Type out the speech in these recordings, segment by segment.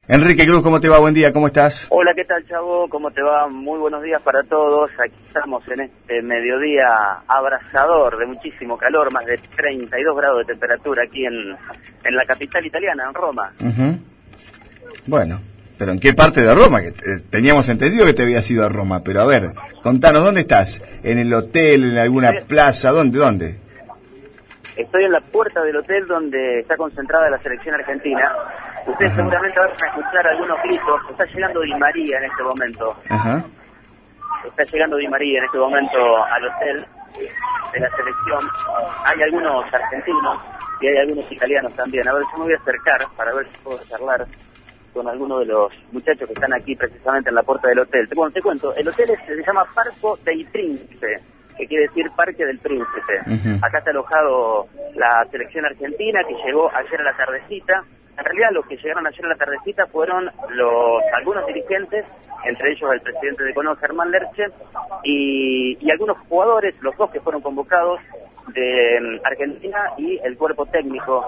Enrique Cruz, ¿cómo te va? Buen día, ¿cómo estás? Hola, ¿qué tal, Chavo? ¿Cómo te va? Muy buenos días para todos. Aquí estamos en este mediodía abrasador de muchísimo calor, más de 32 grados de temperatura aquí en la capital italiana, en Roma. Bueno, pero ¿en qué parte de Roma? Que teníamos entendido que te habías ido a Roma, pero a ver, contanos, ¿dónde estás? ¿En el hotel, en alguna plaza? ¿Dónde? Estoy en la puerta del hotel donde está concentrada la selección argentina. Ustedes seguramente van a escuchar algunos gritos. Está llegando Di María en este momento. Está llegando Di María en este momento al hotel de la selección. Hay algunos argentinos y hay algunos italianos también. A ver, yo me voy a acercar para ver si puedo charlar con alguno de los muchachos que están aquí precisamente en la puerta del hotel. Bueno, te cuento, el hotel se llama Parco dei Principe, que quiere decir Parque del Príncipe. Acá está alojado la selección argentina, que llegó ayer a la tardecita. En realidad los que llegaron ayer a la tardecita fueron algunos dirigentes, entre ellos el presidente de Colón, Germán Lerche, y algunos jugadores, los dos que fueron convocados de Argentina, y el cuerpo técnico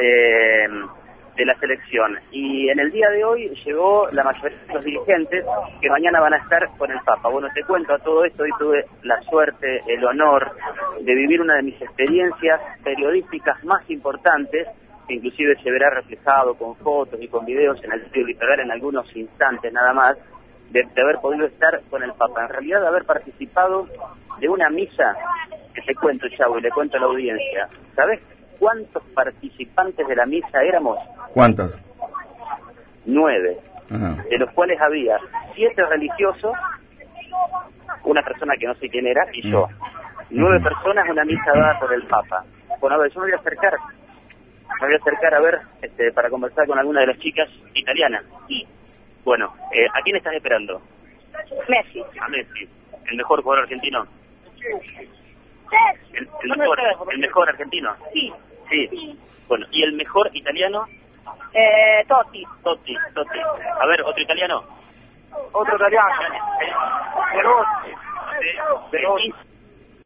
de la selección. Y en el día de hoy llegó la mayoría de los dirigentes que mañana van a estar con el Papa. Bueno, te cuento a todo esto, hoy tuve la suerte, el honor de vivir una de mis experiencias periodísticas más importantes, que inclusive se verá reflejado con fotos y con videos en el sitio litoral en algunos instantes nada más, de haber podido estar con el Papa. En realidad, de haber participado de una misa, que te cuento, Chavo, y le cuento a la audiencia. ¿Sabes cuántos participantes de la misa éramos? ¿Cuántos? 9, de los cuales había 7 religiosos, una persona que no sé quién era, y yo. 9 personas, una misa dada por el Papa. Bueno, a ver, yo me voy a acercar a ver, para conversar con alguna de las chicas italianas. Y, bueno, ¿a quién estás esperando? Messi. A Messi, el mejor jugador argentino. El mejor argentino. Sí. Bueno, ¿y el mejor italiano? Totti. Totti. A ver, otro italiano. Otro italiano. Veloci.